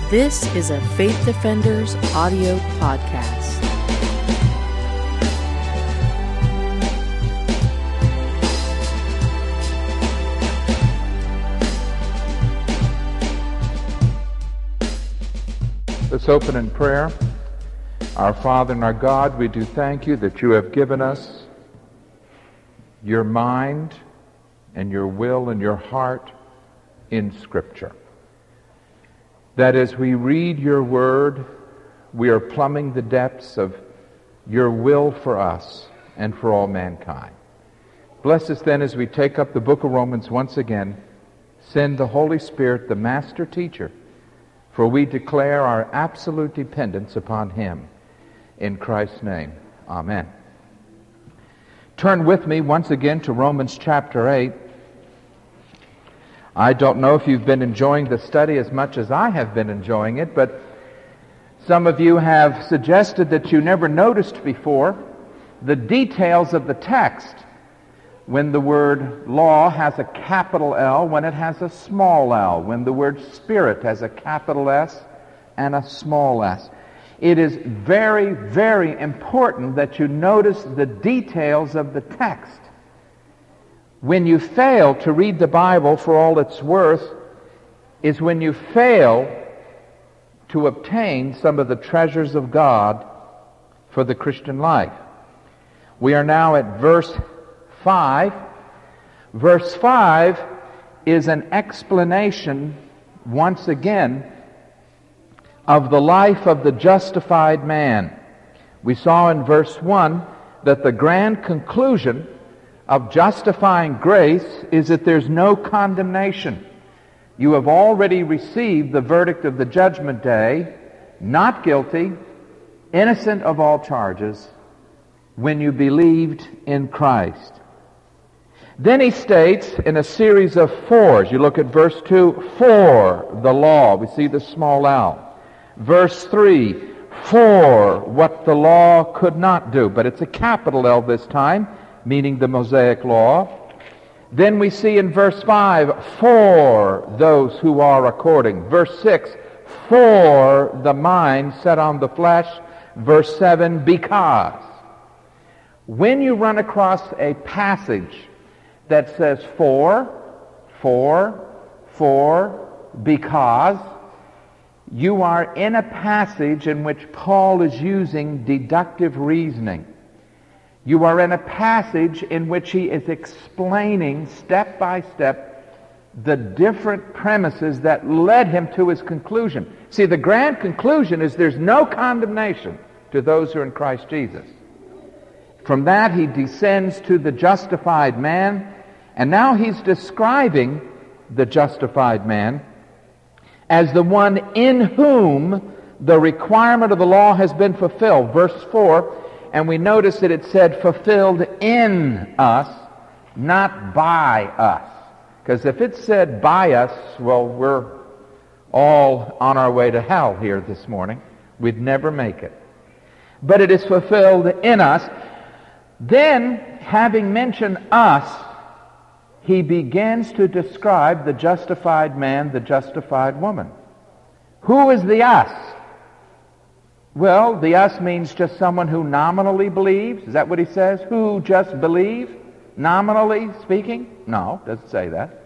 This is a Faith Defenders audio podcast. Let's open in prayer. Our Father and our God, we do thank you that you have given us your mind and your will and your heart in Scripture. That as we read your word, we are plumbing the depths of your will for us and for all mankind. Bless us then as we take up the book of Romans once again. Send the Holy Spirit, the master teacher, for we declare our absolute dependence upon him. In Christ's name, amen. Turn with me once again to Romans chapter 8. I don't know if you've been enjoying the study as much as I have been enjoying it, but some of you have suggested that you never noticed before the details of the text when the word law has a capital L, when it has a small l, when the word spirit has a capital S and a small s. It is very, very important that you notice the details of the text. When you fail to read the Bible for all it's worth is when you fail to obtain some of the treasures of God for the Christian life. We are now at verse 5. Verse 5 is an explanation, once again, of the life of the justified man. We saw in verse 1 that the grand conclusion of justifying grace is that there's no condemnation. You have already received the verdict of the judgment day, not guilty, innocent of all charges, when you believed in Christ. Then he states in a series of fours. You look at verse 2, for the law. We see the small l. Verse 3, for what the law could not do. But it's a capital L this time, meaning the Mosaic law. Then we see in verse 5, for those who are according. Verse 6, for the mind set on the flesh. Verse 7, because. When you run across a passage that says for, because, you are in a passage in which Paul is using deductive reasoning. You are in a passage in which he is explaining step by step the different premises that led him to his conclusion. See, the grand conclusion is there's no condemnation to those who are in Christ Jesus. From that he descends to the justified man, and now he's describing the justified man as the one in whom the requirement of the law has been fulfilled. Verse 4, and we notice that it said fulfilled in us, not by us. Because if it said by us, well, we're all on our way to hell here this morning. We'd never make it. But it is fulfilled in us. Then, having mentioned us, he begins to describe the justified man, the justified woman. Who is the us? Well, the us means just someone who nominally believes. Is that what he says? Who just believe? Nominally speaking? No, doesn't say that.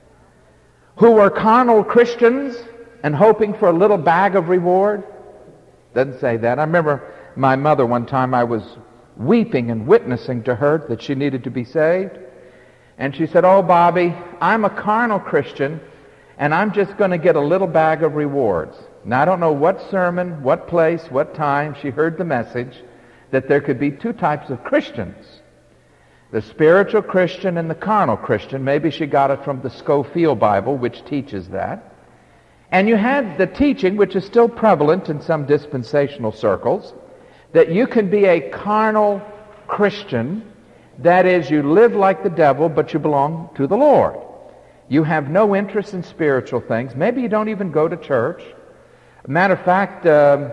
Who are carnal Christians and hoping for a little bag of reward? Doesn't say that. I remember my mother one time, I was weeping and witnessing to her that she needed to be saved. And she said, oh, Bobby, I'm a carnal Christian, and I'm just going to get a little bag of rewards. Now, I don't know what sermon, what place, what time she heard the message that there could be two types of Christians. The spiritual Christian and the carnal Christian. Maybe she got it from the Scofield Bible, which teaches that. And you had the teaching, which is still prevalent in some dispensational circles, that you can be a carnal Christian. That is, you live like the devil, but you belong to the Lord. You have no interest in spiritual things. Maybe you don't even go to church. Matter of fact,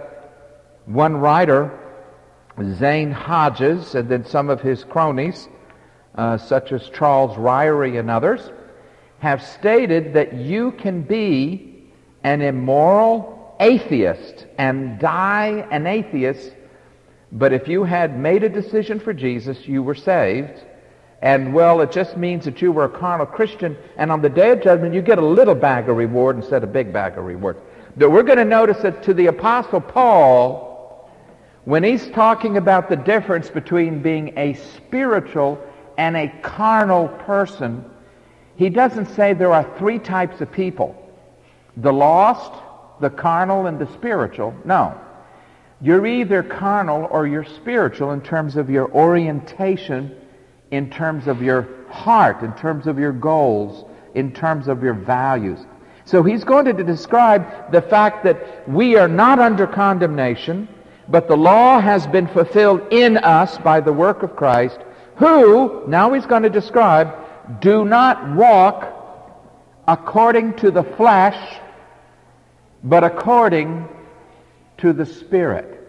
one writer, Zane Hodges, and then some of his cronies, such as Charles Ryrie and others, have stated that you can be an immoral, atheist and die an atheist, but if you had made a decision for Jesus, you were saved. And, well, it just means that you were a carnal Christian, and on the day of judgment, you get a little bag of reward instead of a big bag of reward. But we're going to notice that to the Apostle Paul, when he's talking about the difference between being a spiritual and a carnal person, he doesn't say there are three types of people: the lost, the carnal, and the spiritual. No. You're either carnal or you're spiritual in terms of your orientation, in terms of your heart, in terms of your goals, in terms of your values. So he's going to describe the fact that we are not under condemnation, but the law has been fulfilled in us by the work of Christ, who, now he's going to describe, do not walk according to the flesh, but according to the Spirit.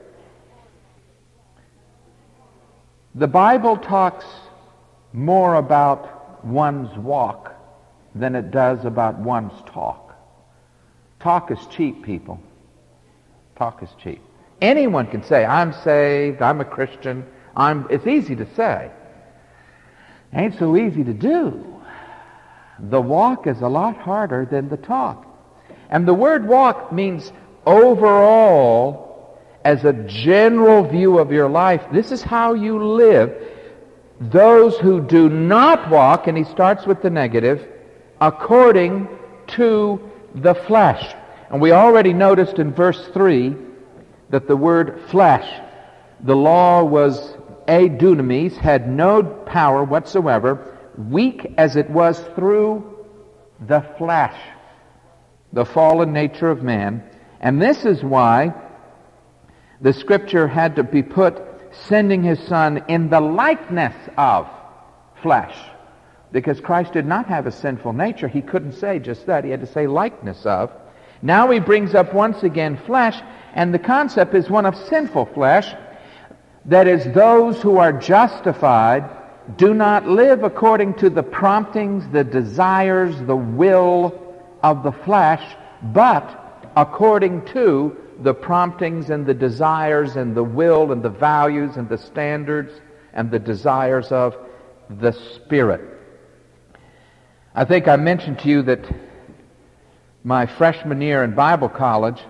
The Bible talks more about one's walk than it does about one's talk. Talk is cheap, people. Talk is cheap. Anyone can say, I'm saved, I'm a Christian. It's easy to say. Ain't so easy to do. The walk is a lot harder than the talk. And the word walk means overall, as a general view of your life, this is how you live. Those who do not walk, and he starts with the negative, according to the flesh. And we already noticed in verse 3 that the word flesh, the law was dunamis, had no power whatsoever, weak as it was through the flesh, the fallen nature of man. And this is why the Scripture had to be put, sending his Son in the likeness of flesh. Because Christ did not have a sinful nature. He couldn't say just that. He had to say likeness of. Now he brings up once again flesh, and the concept is one of sinful flesh. That is, those who are justified do not live according to the promptings, the desires, the will of the flesh, but according to the promptings and the desires and the will and the values and the standards and the desires of the Spirit. I think I mentioned to you that my freshman year in Bible college,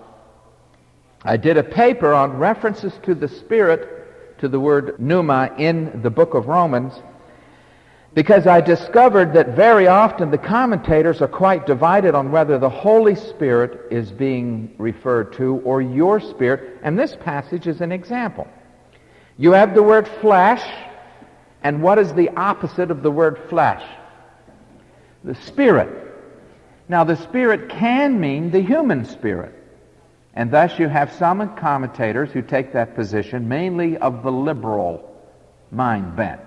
I did a paper on references to the Spirit, to the word pneuma in the book of Romans, because I discovered that very often the commentators are quite divided on whether the Holy Spirit is being referred to or your spirit, and this passage is an example. You have the word flesh, and what is the opposite of the word flesh? The Spirit. Now the Spirit can mean the human spirit, and thus you have some commentators who take that position, mainly of the liberal mind bent,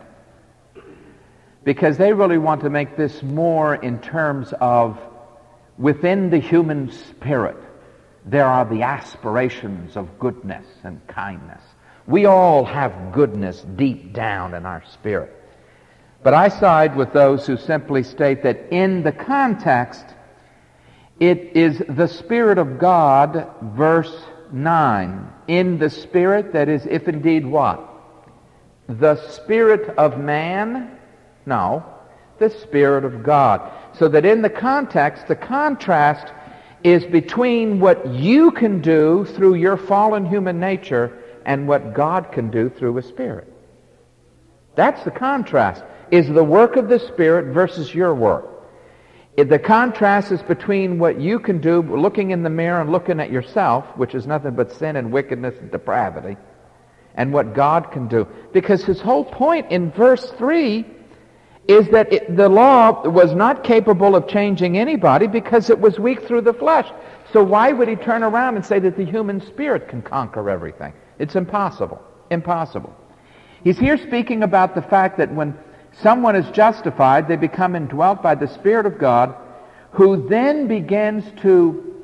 because they really want to make this more in terms of within the human spirit there are the aspirations of goodness and kindness. We all have goodness deep down in our spirit. But I side with those who simply state that in the context it is the Spirit of God, verse 9. In the Spirit, that is, if indeed what? The Spirit of man? No, the Spirit of God. So that in the context, the contrast is between what you can do through your fallen human nature and what God can do through His Spirit. That's the contrast, is the work of the Spirit versus your work. The contrast is between what you can do, looking in the mirror and looking at yourself, which is nothing but sin and wickedness and depravity, and what God can do. Because his whole point in verse 3 is that the law was not capable of changing anybody because it was weak through the flesh. So why would he turn around and say that the human spirit can conquer everything? It's impossible. Impossible. He's here speaking about the fact that when someone is justified, they become indwelt by the Spirit of God, who then begins to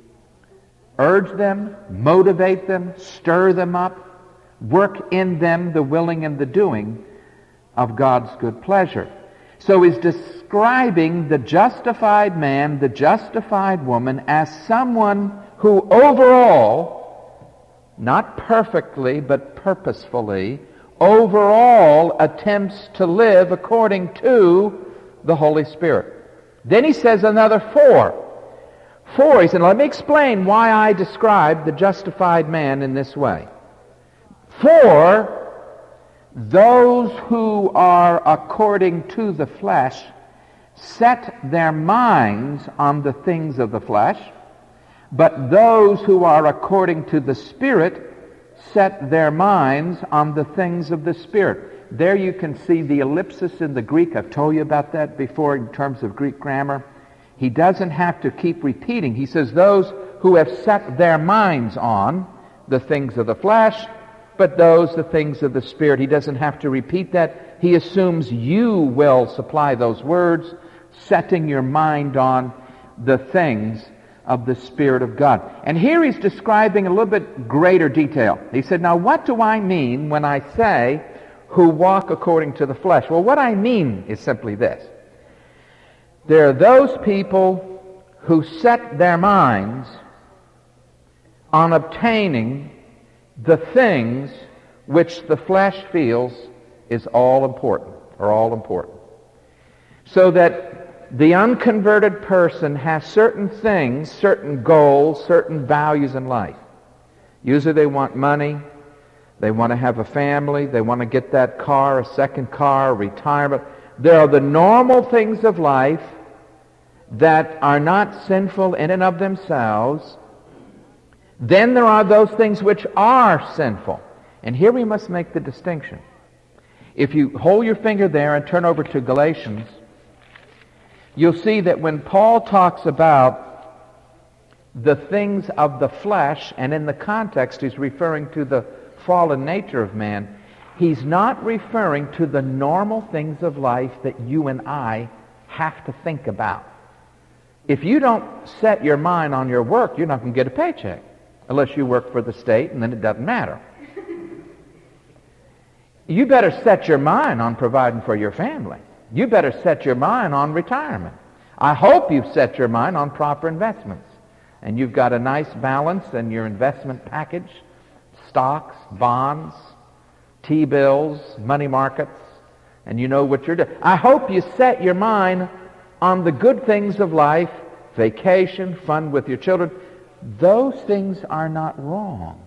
urge them, motivate them, stir them up, work in them the willing and the doing of God's good pleasure. So he's describing the justified man, the justified woman, as someone who overall, not perfectly but purposefully, overall attempts to live according to the Holy Spirit. Then he says another four. He said, let me explain why I describe the justified man in this way. For those who are according to the flesh set their minds on the things of the flesh, but those who are according to the Spirit set their minds on the things of the Spirit. There you can see the ellipsis in the Greek. I've told you about that before in terms of Greek grammar. He doesn't have to keep repeating. He says those who have set their minds on the things of the flesh, but those the things of the Spirit. He doesn't have to repeat that. He assumes you will supply those words, setting your mind on the things of the Spirit of God. And here he's describing a little bit greater detail. He said, now what do I mean when I say who walk according to the flesh? Well, what I mean is simply this. There are those people who set their minds on obtaining the things which the flesh feels is all important, or all important. So that the unconverted person has certain things, certain goals, certain values in life. Usually they want money, they want to have a family, they want to get that car, a second car, retirement. There are the normal things of life that are not sinful in and of themselves. Then there are those things which are sinful. And here we must make the distinction. If you hold your finger there and turn over to Galatians, you'll see that when Paul talks about the things of the flesh, and in the context he's referring to the fallen nature of man, he's not referring to the normal things of life that you and I have to think about. If you don't set your mind on your work, you're not going to get a paycheck, unless you work for the state, and then it doesn't matter. You better set your mind on providing for your family. You better set your mind on retirement. I hope you've set your mind on proper investments, and you've got a nice balance in your investment package, stocks, bonds, T-bills, money markets, and you know what you're doing. I hope you set your mind on the good things of life, vacation, fun with your children. Those things are not wrong.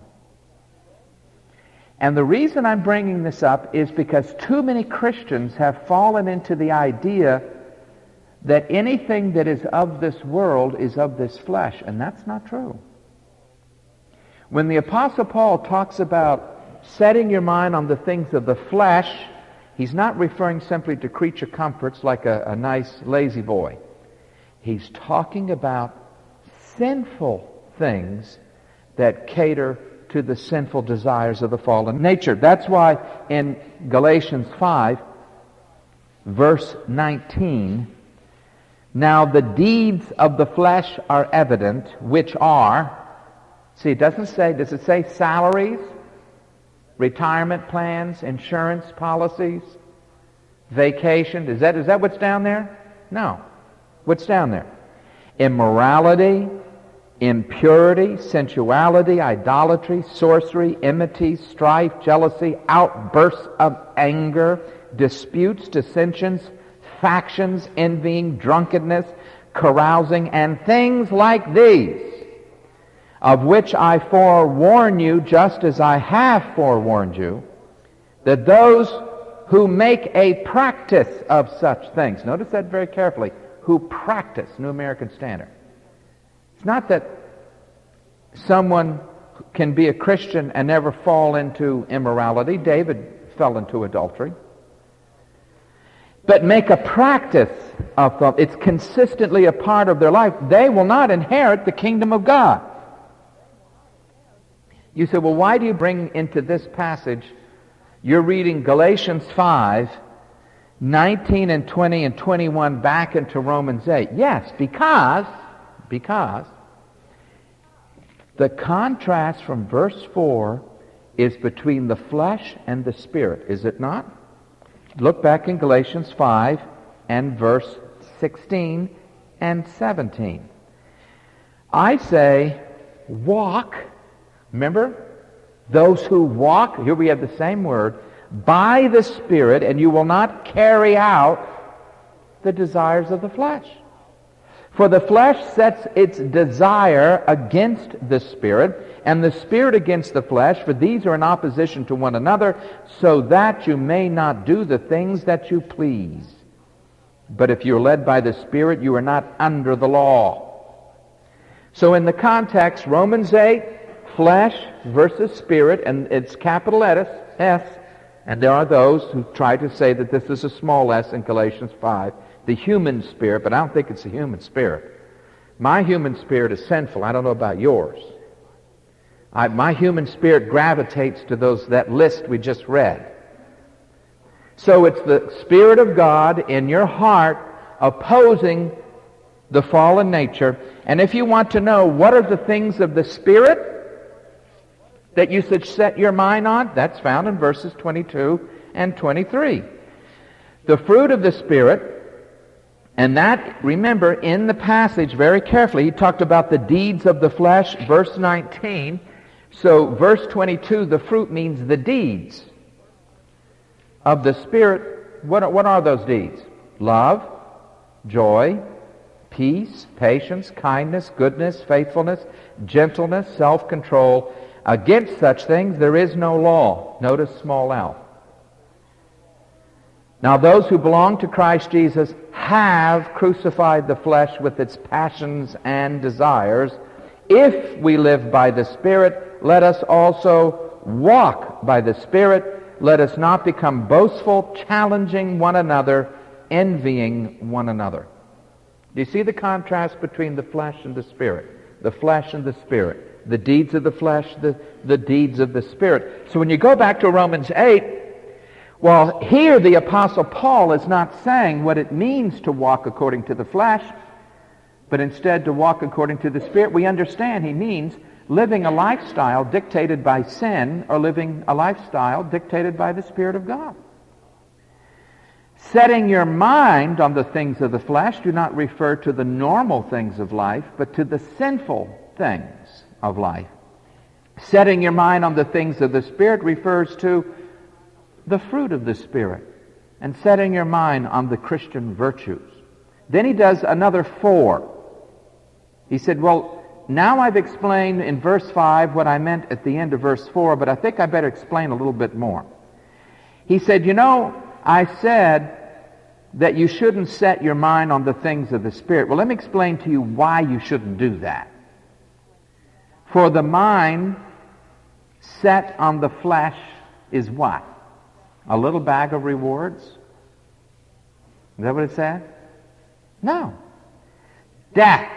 And the reason I'm bringing this up is because too many Christians have fallen into the idea that anything that is of this world is of this flesh, and that's not true. When the Apostle Paul talks about setting your mind on the things of the flesh, he's not referring simply to creature comforts like a nice lazy boy. He's talking about sinful things that cater to the sinful desires of the fallen nature. That's why in Galatians 5, verse 19, now the deeds of the flesh are evident, which are, see, it doesn't say, does it say salaries, retirement plans, insurance policies, vacation? Is that what's down there? No. What's down there? Immorality, impurity, sensuality, idolatry, sorcery, enmity, strife, jealousy, outbursts of anger, disputes, dissensions, factions, envying, drunkenness, carousing, and things like these, of which I forewarn you, just as I have forewarned you, that those who make a practice of such things, notice that very carefully, who practice, New American Standard. It's not that someone can be a Christian and never fall into immorality. David fell into adultery. But make a practice of them. It's consistently a part of their life. They will not inherit the kingdom of God. You say, well, why do you bring into this passage, you're reading Galatians 5, 19 and 20 and 21 back into Romans 8. Yes, because the contrast from verse 4 is between the flesh and the spirit, is it not? Look back in Galatians 5 and verse 16 and 17. I say walk, remember? Those who walk, here we have the same word, by the Spirit, and you will not carry out the desires of the flesh. For the flesh sets its desire against the Spirit, and the Spirit against the flesh, for these are in opposition to one another, so that you may not do the things that you please. But if you're led by the Spirit, you are not under the law. So in the context, Romans 8, flesh versus spirit, and it's capital S, and there are those who try to say that this is a small s in Galatians 5, the human spirit, but I don't think it's a human spirit. My human spirit is sinful. I don't know about yours. My human spirit gravitates to that list we just read. So it's the Spirit of God in your heart opposing the fallen nature. And if you want to know what are the things of the Spirit that you should set your mind on, that's found in verses 22 and 23. The fruit of the Spirit, and that, remember, in the passage very carefully, he talked about the deeds of the flesh, verse 19. So verse 22, the fruit means the deeds of the Spirit. What are those deeds? Love, joy, peace, patience, kindness, goodness, faithfulness, gentleness, self-control. Against such things there is no law. Notice small l. Now those who belong to Christ Jesus have crucified the flesh with its passions and desires. If we live by the Spirit, let us also walk by the Spirit. Let us not become boastful, challenging one another, envying one another. Do you see the contrast between the flesh and the Spirit? The flesh and the Spirit. The deeds of the flesh, the deeds of the Spirit. So when you go back to Romans 8, well, here the Apostle Paul is not saying what it means to walk according to the flesh, but instead to walk according to the Spirit. We understand he means living a lifestyle dictated by sin or living a lifestyle dictated by the Spirit of God. Setting your mind on the things of the flesh do not refer to the normal things of life, but to the sinful things of life. Setting your mind on the things of the Spirit refers to the fruit of the Spirit, and setting your mind on the Christian virtues. Then he does another 4. He said, well, now I've explained in verse 5 what I meant at the end of verse 4, but I think I better explain a little bit more. He said, I said that you shouldn't set your mind on the things of the Spirit. Well, let me explain to you why you shouldn't do that. For the mind set on the flesh is what? A little bag of rewards? Is that what it said? No. Death.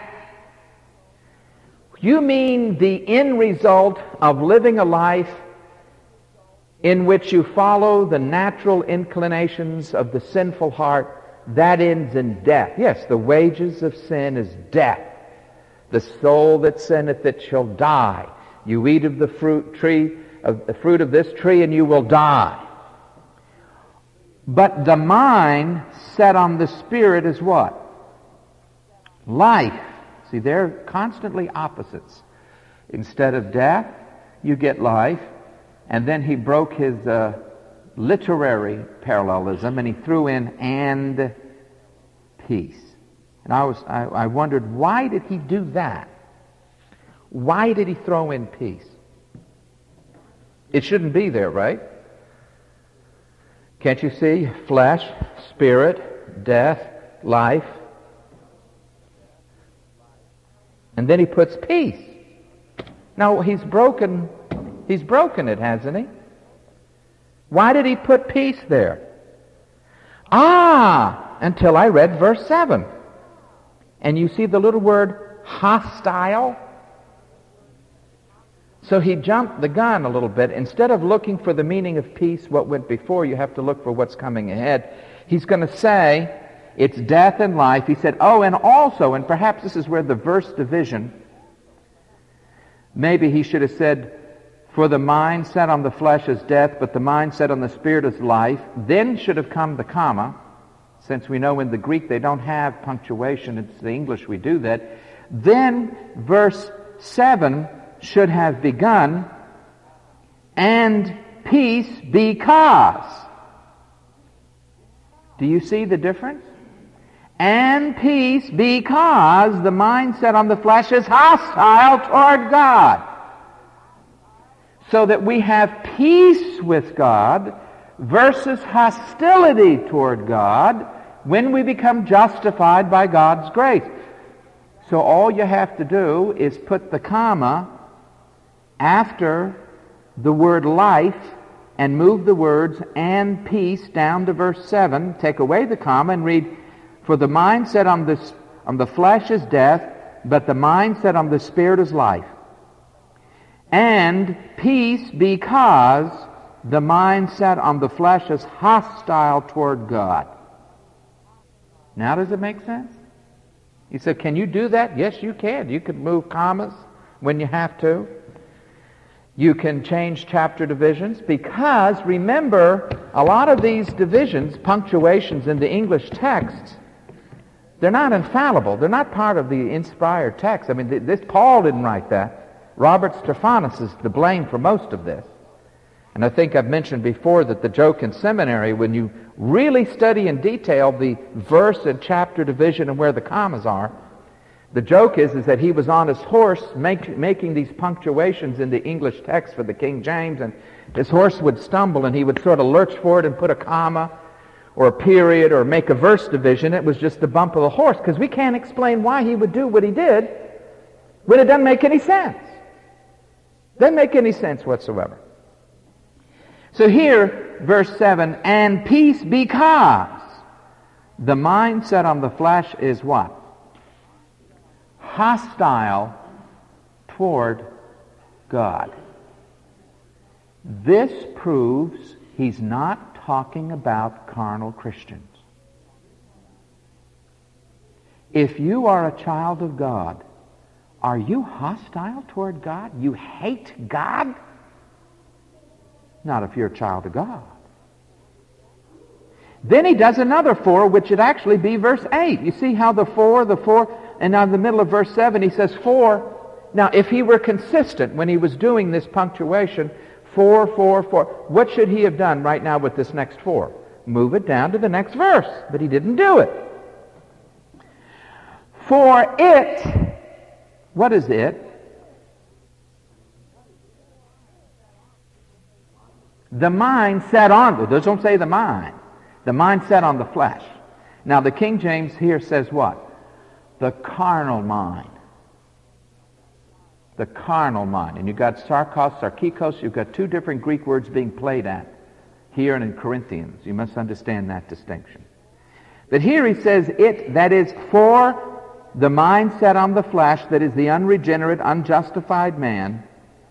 You mean the end result of living a life in which you follow the natural inclinations of the sinful heart, that ends in death. Yes, the wages of sin is death. The soul that sinneth, it shall die. You eat of the fruit of this tree, and you will die. But the mind set on the Spirit is what? Life. See, they're constantly opposites. Instead of death, you get life. And then he broke his literary parallelism, and he threw in and peace. And I wondered, why did he do that? Why did he throw in peace? It shouldn't be there, right? Can't you see? Flesh, spirit, death, life. And then he puts peace. Now, he's broken it, hasn't he? Why did he put peace there? Until I read verse 7. And you see the little word hostile? So he jumped the gun a little bit. Instead of looking for the meaning of peace, what went before, you have to look for what's coming ahead. He's going to say, it's death and life. He said, and also, and perhaps this is where the verse division, maybe he should have said, for the mind set on the flesh is death, but the mind set on the Spirit is life. Then should have come the comma, since we know in the Greek they don't have punctuation. It's the English we do that. Then verse 7 should have begun, and peace because. Do you see the difference? And peace because the mind set on the flesh is hostile toward God. So that we have peace with God versus hostility toward God when we become justified by God's grace. So all you have to do is put the comma after the word life and move the words and peace down to verse 7. Take away the comma and read, for the mind set on the flesh is death, but the mind set on the Spirit is life. And peace because the mind set on the flesh is hostile toward God. Now does it make sense? You said, can you do that? Yes, you can. You can move commas when you have to. You can change chapter divisions because, remember, a lot of these divisions, punctuations in the English text, they're not infallible. They're not part of the inspired text. I mean, this Paul didn't write that. Robert Stephanus is to blame for most of this. And I think I've mentioned before that the joke in seminary, when you really study in detail the verse and chapter division and where the commas are, the joke is that he was on his horse making these punctuations in the English text for the King James, and his horse would stumble and he would sort of lurch forward and put a comma or a period or make a verse division. It was just the bump of the horse, because we can't explain why he would do what he did when it doesn't make any sense. Doesn't make any sense whatsoever. So here, verse 7, and peace because the mind set on the flesh is what? Hostile toward God. This proves he's not talking about carnal Christians. If you are a child of God, are you hostile toward God? You hate God? Not if you're a child of God. Then he does another 4, which would actually be verse 8. You see how the 4, and now in the middle of verse 7 he says 4. Now if he were consistent when he was doing this punctuation, 4, 4, 4, what should he have done right now with this next 4? Move it down to the next verse. But he didn't do it. For it, what is it? The mind set on, those don't say the mind. The mind set on the flesh. Now the King James here says what? The carnal mind. The carnal mind. And you've got sarkos, sarkikos, you've got two different Greek words being played at here and in Corinthians. You must understand that distinction. But here he says it, that is for the mind set on the flesh, that is the unregenerate, unjustified man,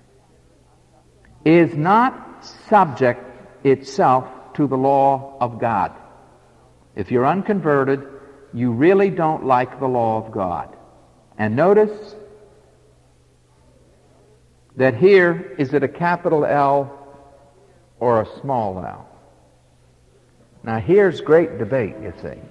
is not subject itself to the law of God. If you're unconverted, you really don't like the law of God. And notice that here, is it a capital L or a small L? Now here's great debate, you see.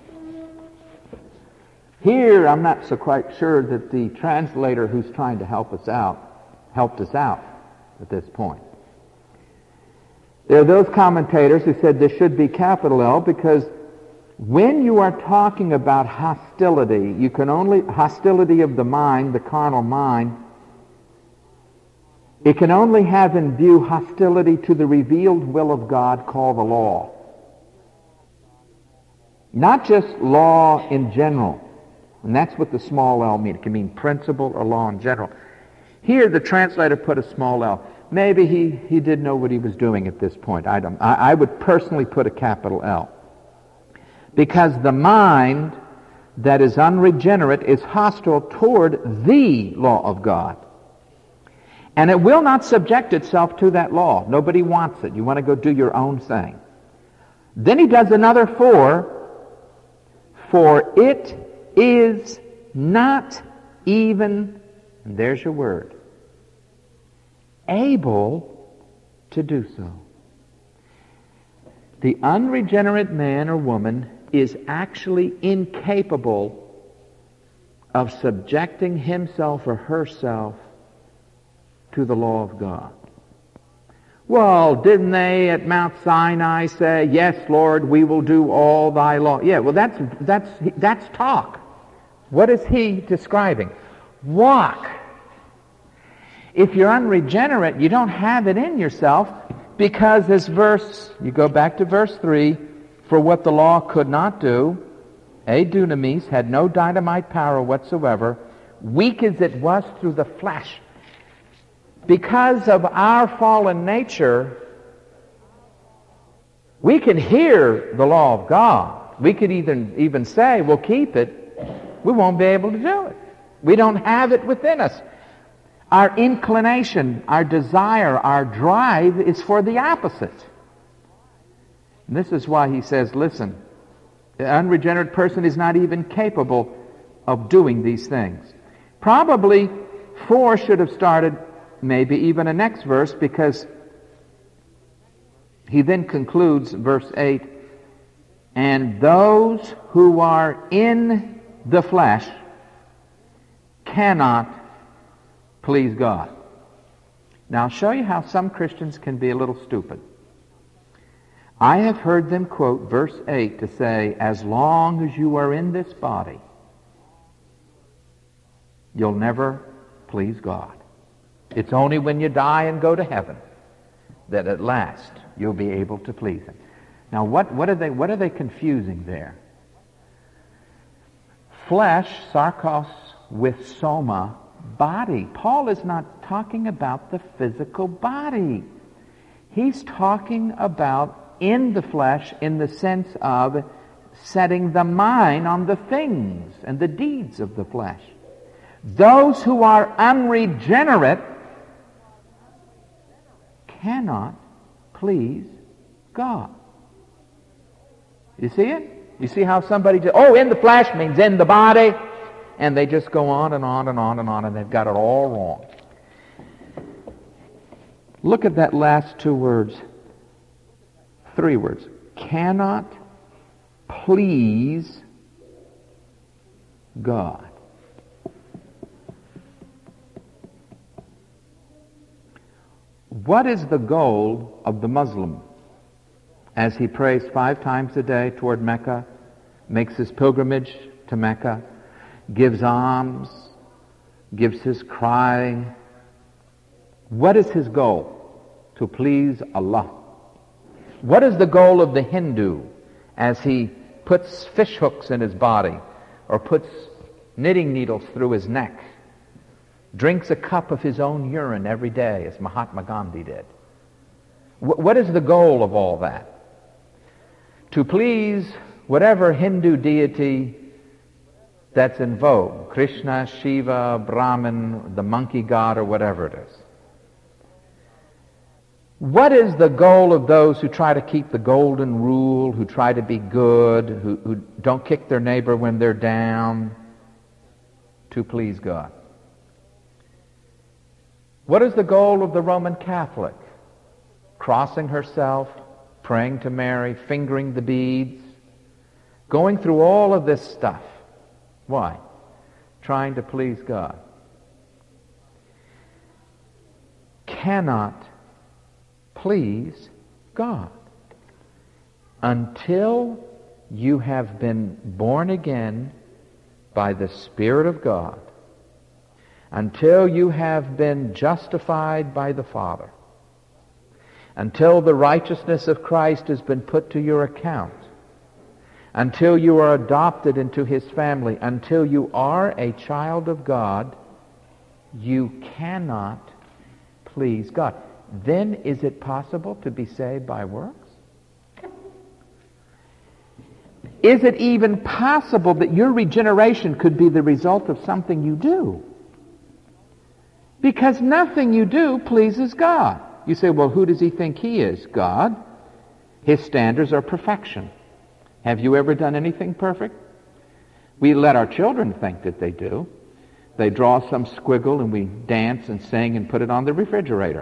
Here, I'm not so quite sure that the translator who's trying to helped us out at this point. There are those commentators who said this should be capital L because when you are talking about hostility, hostility of the mind, the carnal mind, it can only have in view hostility to the revealed will of God called the law. Not just law in general. And that's what the small L means. It can mean principle or law in general. Here the translator put a small L. Maybe he didn't know what he was doing at this point. I would personally put a capital L. Because the mind that is unregenerate is hostile toward the law of God. And it will not subject itself to that law. Nobody wants it. You want to go do your own thing. Then he does another 4. For it is not even, and there's your word, able to do so. The unregenerate man or woman is actually incapable of subjecting himself or herself to the law of God. Well, didn't they at Mount Sinai say, yes, Lord, we will do all thy law? Yeah, well, that's talk. What is he describing? Walk. If you're unregenerate, you don't have it in yourself, because this verse, you go back to verse 3, for what the law could not do, dunamis, had no dynamite power whatsoever, weak as it was through the flesh. Because of our fallen nature, we can hear the law of God. We could even say, we'll keep it. We won't be able to do it. We don't have it within us. Our inclination, our desire, our drive is for the opposite. And this is why he says, listen, the unregenerate person is not even capable of doing these things. Probably 4 should have started maybe even a next verse, because he then concludes verse 8, and those who are in the flesh cannot please God. Now I'll show you how some Christians can be a little stupid. I have heard them quote verse 8 to say, as long as you are in this body, you'll never please God. It's only when you die and go to heaven that at last you'll be able to please Him. Now what are they confusing there? Flesh, sarkos, with soma, body. Paul is not talking about the physical body. He's talking about in the flesh in the sense of setting the mind on the things and the deeds of the flesh. Those who are unregenerate cannot please God. You see it? You see how somebody just, in the flesh means in the body, and they just go on and on and on and on, and they've got it all wrong. Look at that last 2 words. 3 words. Cannot please God. What is the goal of the Muslim as he prays 5 times a day toward Mecca, makes his pilgrimage to Mecca, gives alms, gives his cry? What is his goal? To please Allah. What is the goal of the Hindu as he puts fish hooks in his body or puts knitting needles through his neck, drinks a cup of his own urine every day as Mahatma Gandhi did? What is the goal of all that? To please whatever Hindu deity that's in vogue, Krishna, Shiva, Brahman, the monkey god, or whatever it is. What is the goal of those who try to keep the golden rule, who try to be good, who don't kick their neighbor when they're down? To please God. What is the goal of the Roman Catholic? Crossing herself, praying to Mary, fingering the beads, going through all of this stuff. Why? Trying to please God. Cannot please God until you have been born again by the Spirit of God, until you have been justified by the Father, until the righteousness of Christ has been put to your account, until you are adopted into His family, until you are a child of God, you cannot please God. Then is it possible to be saved by works? Is it even possible that your regeneration could be the result of something you do? Because nothing you do pleases God. You say, well, who does He think He is? God. His standards are perfection. Have you ever done anything perfect? We let our children think that they do. They draw some squiggle and we dance and sing and put it on the refrigerator.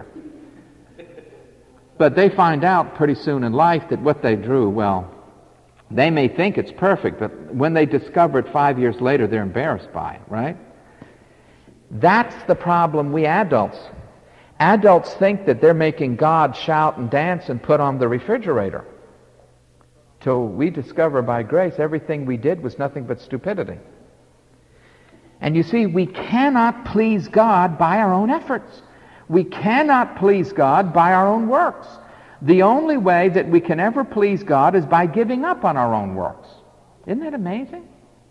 But they find out pretty soon in life that what they drew, well, they may think it's perfect, but when they discover it 5 years later, they're embarrassed by it, right? That's the problem we adults Adults think that they're making God shout and dance and put on the refrigerator. Till we discover by grace everything we did was nothing but stupidity. And you see, we cannot please God by our own efforts. We cannot please God by our own works. The only way that we can ever please God is by giving up on our own works. Isn't that amazing?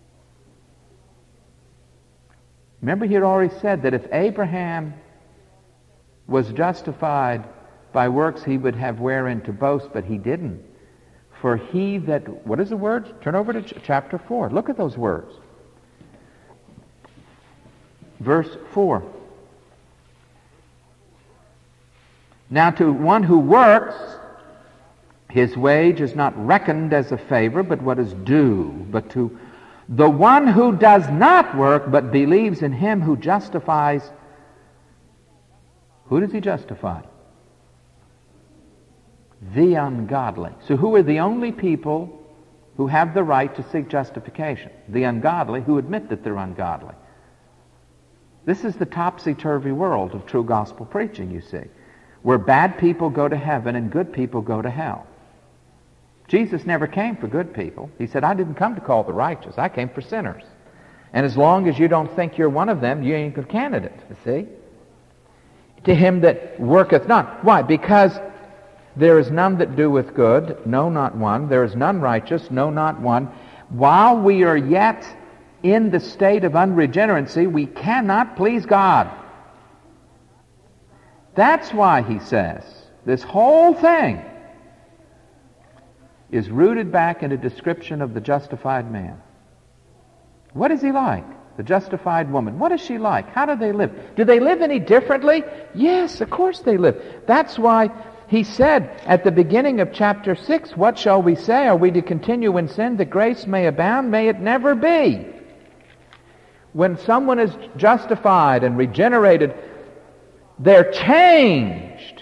Remember, he had already said that if Abraham was justified by works, he would have wherein to boast, but he didn't. For he that, what is the word? Turn over to chapter 4. Look at those words. Verse 4. Now to one who works, his wage is not reckoned as a favor, but what is due. But to the one who does not work, but believes in him who justifies, who does he justify? The ungodly. So who are the only people who have the right to seek justification? The ungodly who admit that they're ungodly. This is the topsy-turvy world of true gospel preaching, you see, where bad people go to heaven and good people go to hell. Jesus never came for good people. He said, I didn't come to call the righteous. I came for sinners. And as long as you don't think you're one of them, you ain't a good candidate, you see. To him that worketh not. Why? Because there is none that doeth good, no, not one. There is none righteous, no, not one. While we are yet in the state of unregeneracy, we cannot please God. That's why he says this whole thing is rooted back in a description of the justified man. What is he like? The justified woman. What is she like? How do they live? Do they live any differently? Yes, of course they live. That's why he said at the beginning of chapter 6, what shall we say? Are we to continue in sin that grace may abound? May it never be. When someone is justified and regenerated, they're changed.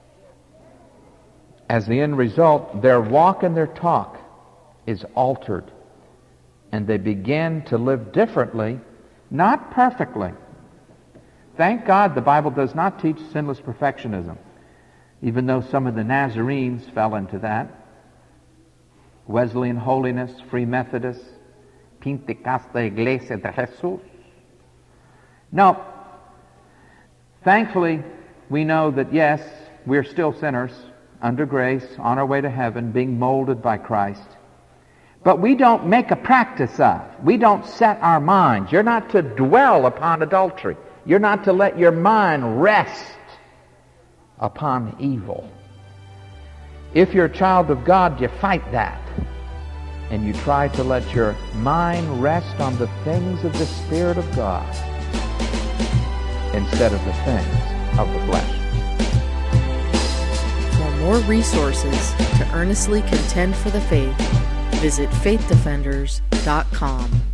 As the end result, their walk and their talk is altered. And they begin to live differently, not perfectly. Thank God the Bible does not teach sinless perfectionism, even though some of the Nazarenes fell into that. Wesleyan holiness, Free Methodist, Pentecostal Iglesia de Jesús. No. Thankfully, we know that yes, we're still sinners, under grace, on our way to heaven, being molded by Christ. But we don't make a practice of. We don't set our minds. You're not to dwell upon adultery. You're not to let your mind rest upon evil. If you're a child of God, you fight that. And you try to let your mind rest on the things of the Spirit of God instead of the things of the flesh. For more resources to earnestly contend for the faith, visit faithdefenders.com.